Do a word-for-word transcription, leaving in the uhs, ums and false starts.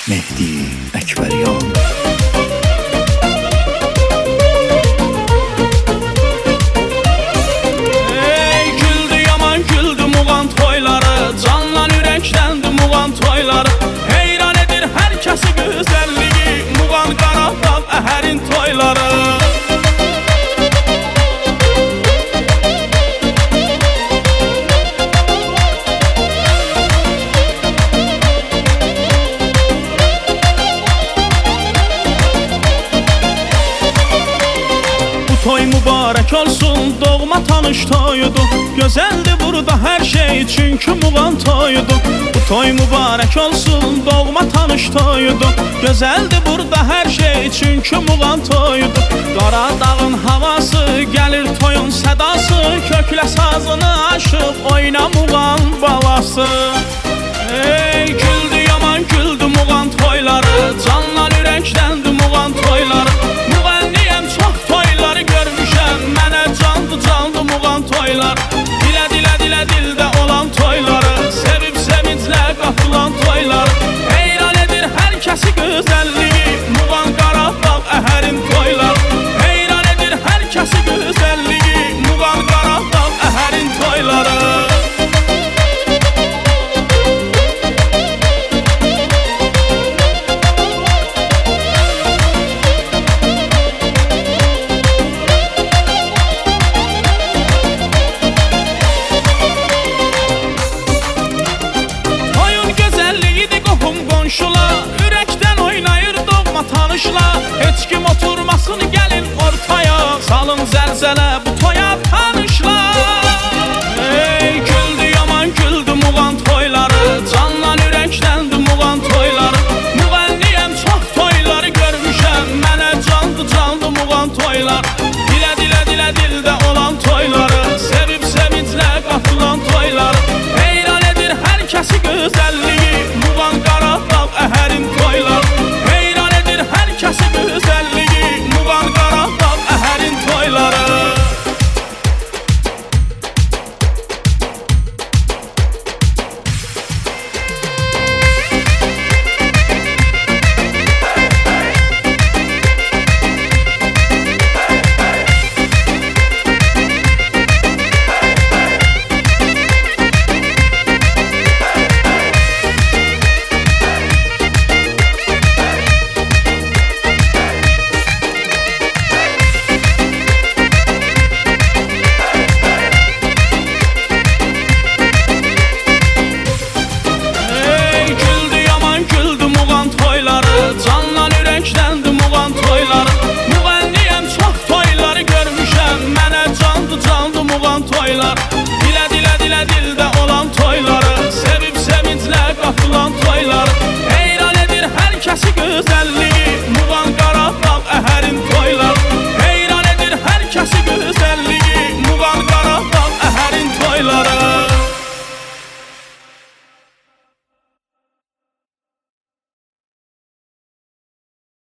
Mehdi Əkbəryan. Ey güldü yaman güldü muğan toyları, canlan ürəkləndi muğan toyları. Heyran edir hər kəsi gözəlliyi, muğan Qarabağ əhərin toyları. Toy mübarək olsun, doğma tanış toyudur. Gözəldir burada hər şey, çünki muğan toyudur. Bu toy mübarək olsun, doğma tanış toyudur. Gözəldir burada hər şey, çünki muğan toyudur. Qaradağın havası, gəlir toyun sədası. Köklə sazını aşıb, oyna muğan balası. Ey güldü yaman güldü muğan toyları, canlan ürəkləndi muğan toyları. Müğənniyəm çox toyları görmüşəm, mənə candı candı muğan toylar. Dilə dilə dilə dildə olan toyları, sevib sevinclə qatılan toylar. Heyran edir hər kəsi gözəlliyi, muğan Qarabağ əhərin toylar. Heyran edir hər kəsi gözəlliyi, muğan Qarabağ əhərin toyları. Ürəkdən oynayır doğma tanışla, heç kim oturmasın gəlin ortaya, salın zəlzələ bu toya tanışla. Ey güldü yaman güldü muğan toyları, canlan ürəkləndi muğan toyları. Müğənniyəm çox toyları görmüşəm, mənə candı candı muğan toylar. Dilə dilə dilə dildə olan toyları, sevib sevinclə qatılan toylar. Heyran edir hər kəsi gözəlliyi, muğan Qarabağ əhərin toylar. Heyran edir hər kəsi gözəlliyi, muğan Qarabağ əhərin toyları. Canlan ürəkləndi muğan toyları. Müğənniyəm çox toyları görmüşəm, mənə candı candı muğan toylar.